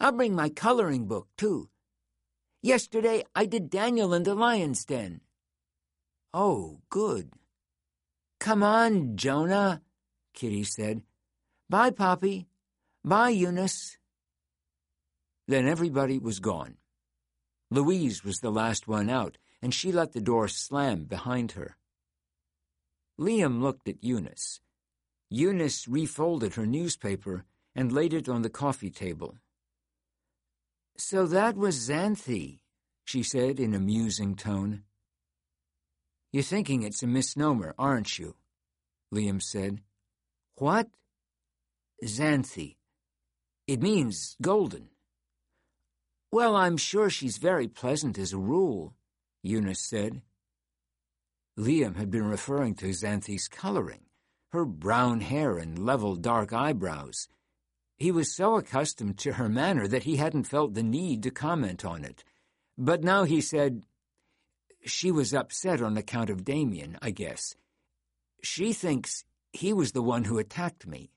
I'll bring my coloring book, too. Yesterday I did Daniel in the lion's den. Oh, good. Come on, Jonah, Kitty said. Bye, Poppy. Bye, Eunice. Then everybody was gone. Louise was the last one out, and she let the door slam behind her. Liam looked at Eunice. Eunice refolded her newspaper and laid it on the coffee table. So that was Xanthi, she said in a musing tone. You're thinking it's a misnomer, aren't you? Liam said. What? Xanthi. It means golden. Well, I'm sure she's very pleasant as a rule, Eunice said. Liam had been referring to Xanthi's coloring, her brown hair and level dark eyebrows. He was so accustomed to her manner that he hadn't felt the need to comment on it. But now he said, she was upset on account of Damien, I guess. She thinks he was the one who attacked me.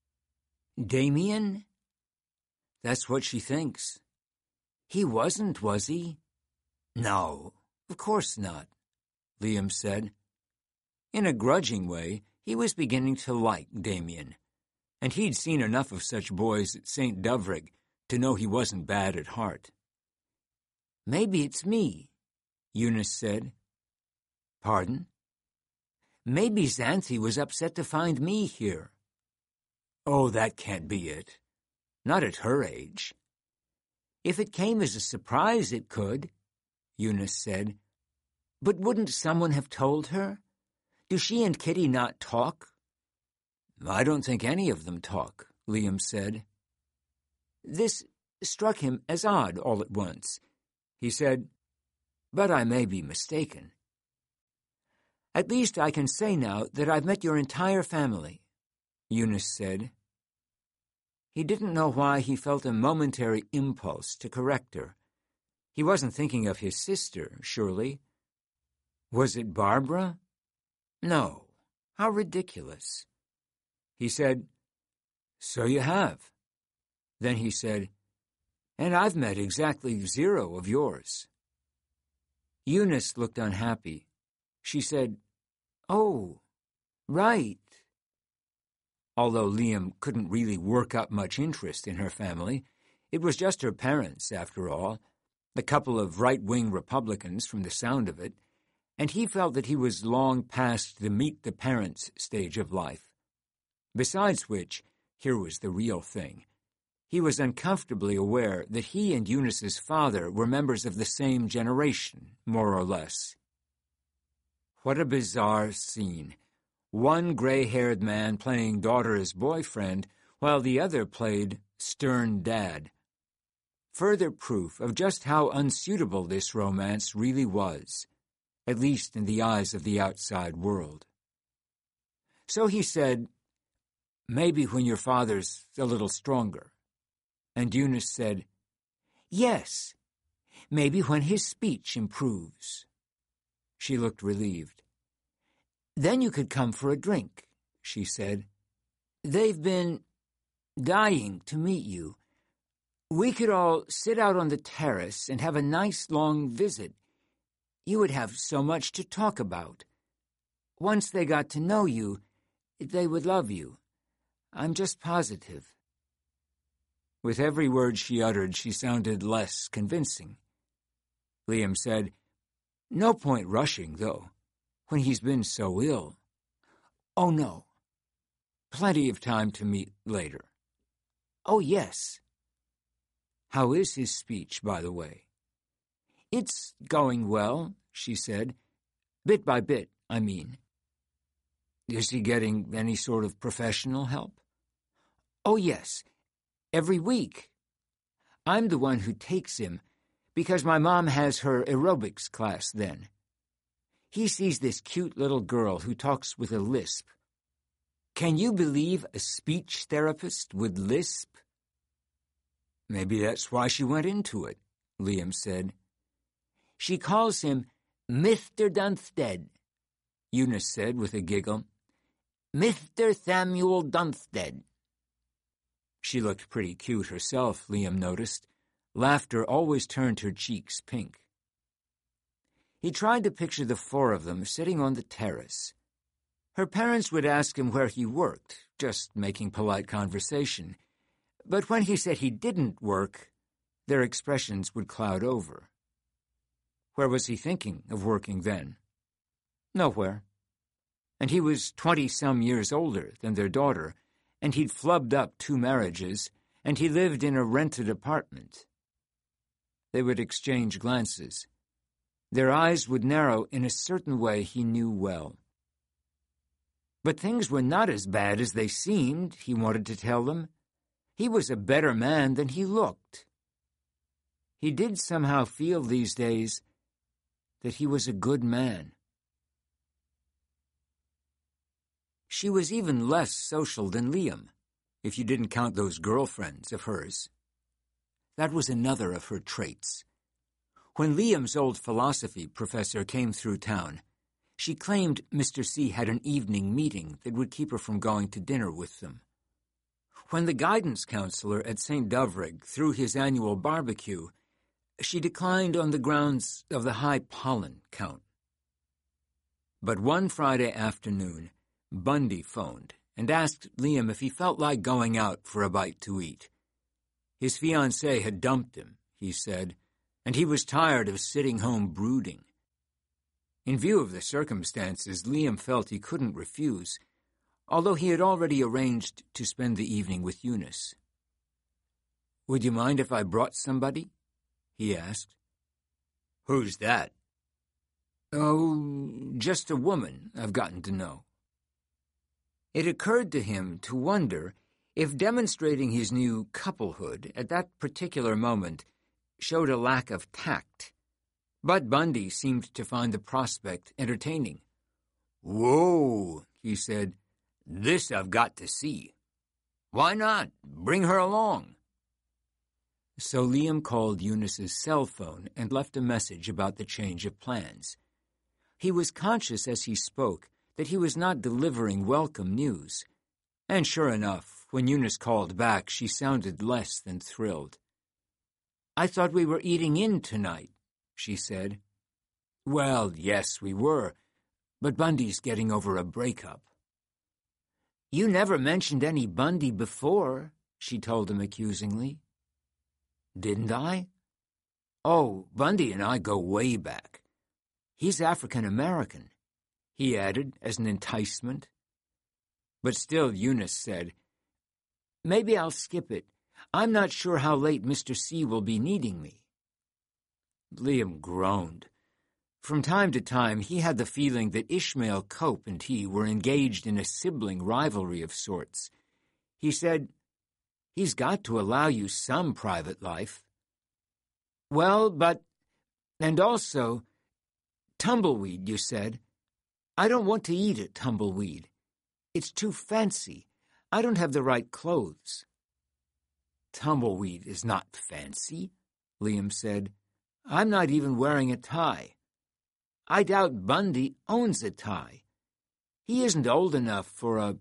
Damien? That's what she thinks. He wasn't, was he? No, of course not, Liam said. In a grudging way, he was beginning to like Damien, and he'd seen enough of such boys at Saint Dovrig to know he wasn't bad at heart. Maybe it's me, Eunice said. Pardon? Maybe Xanthi was upset to find me here. Oh, that can't be it. Not at her age. If it came as a surprise, it could, Eunice said. But wouldn't someone have told her? Do she and Kitty not talk? I don't think any of them talk, Liam said. This struck him as odd all at once. He said, but I may be mistaken. At least I can say now that I've met your entire family, Eunice said. He didn't know why he felt a momentary impulse to correct her. He wasn't thinking of his sister, surely. Was it Barbara? No. How ridiculous. He said, so you have. Then he said, and I've met exactly zero of yours. Eunice looked unhappy. She said, oh, right. Although Liam couldn't really work up much interest in her family, it was just her parents, after all, a couple of right-wing Republicans from the sound of it, and he felt that he was long past the meet-the-parents stage of life. Besides which, here was the real thing. He was uncomfortably aware that he and Eunice's father were members of the same generation, more or less. What a bizarre scene. One gray-haired man playing daughter's boyfriend, while the other played stern dad. Further proof of just how unsuitable this romance really was, at least in the eyes of the outside world. So he said, maybe when your father's a little stronger. And Eunice said, yes, maybe when his speech improves. She looked relieved. Then you could come for a drink, she said. They've been dying to meet you. We could all sit out on the terrace and have a nice long visit. You would have so much to talk about. Once they got to know you, they would love you. I'm just positive. With every word she uttered, she sounded less convincing. Liam said, no point rushing, though, when he's been so ill. Oh, no. Plenty of time to meet later. Oh, yes. How is his speech, by the way? It's going well, she said. Bit by bit, I mean. Is he getting any sort of professional help? Oh, yes. Every week. I'm the one who takes him, because my mom has her aerobics class then. He sees this cute little girl who talks with a lisp. Can you believe a speech therapist would lisp? Maybe that's why she went into it, Liam said. She calls him Mister Dunstead, Eunice said with a giggle. Mister Samuel Dunstead. She looked pretty cute herself, Liam noticed. Laughter always turned her cheeks pink. He tried to picture the four of them sitting on the terrace. Her parents would ask him where he worked, just making polite conversation. But when he said he didn't work, their expressions would cloud over. Where was he thinking of working then? Nowhere. And he was twenty-some years older than their daughter, and he'd flubbed up two marriages, and he lived in a rented apartment. They would exchange glances. Their eyes would narrow in a certain way he knew well. But things were not as bad as they seemed, he wanted to tell them. He was a better man than he looked. He did somehow feel these days that he was a good man. She was even less social than Liam, if you didn't count those girlfriends of hers. That was another of her traits. When Liam's old philosophy professor came through town, she claimed Mister C had an evening meeting that would keep her from going to dinner with them. When the guidance counselor at Saint Dovrig threw his annual barbecue, she declined on the grounds of the high pollen count. But one Friday afternoon, Bundy phoned and asked Liam if he felt like going out for a bite to eat. His fiancée had dumped him, he said, and he was tired of sitting home brooding. In view of the circumstances, Liam felt he couldn't refuse, although he had already arranged to spend the evening with Eunice. "Would you mind if I brought somebody?" he asked. "Who's that?" "Oh, just a woman I've gotten to know." It occurred to him to wonder if demonstrating his new couplehood at that particular moment showed a lack of tact. But Bundy seemed to find the prospect entertaining. "Whoa," he said. "This I've got to see. Why not? Bring her along." So Liam called Eunice's cell phone and left a message about the change of plans. He was conscious as he spoke that he was not delivering welcome news. And sure enough, when Eunice called back, she sounded less than thrilled. "I thought we were eating in tonight," she said. "Well, yes, we were, but Bundy's getting over a breakup." "You never mentioned any Bundy before," she told him accusingly. "Didn't I? Oh, Bundy and I go way back. He's African-American," he added as an enticement. But still Eunice said, "Maybe I'll skip it. I'm not sure how late Mister C will be needing me." Liam groaned. From time to time, he had the feeling that Ishmael Cope and he were engaged in a sibling rivalry of sorts. He said, "He's got to allow you some private life." "Well, but... and also... tumbleweed, you said. I don't want to eat it, tumbleweed. It's too fancy. I don't have the right clothes." "Tumbleweed is not fancy," Liam said. "I'm not even wearing a tie. I doubt Bundy owns a tie. He isn't old enough for a—"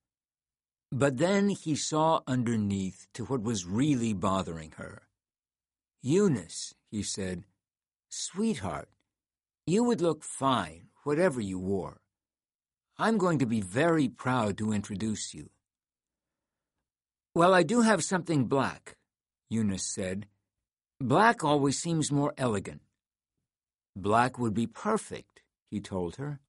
But then he saw underneath to what was really bothering her. "Eunice," he said, "sweetheart, you would look fine, whatever you wore. I'm going to be very proud to introduce you." "Well, I do have something black," Eunice said. "Black always seems more elegant." "Black would be perfect," he told her.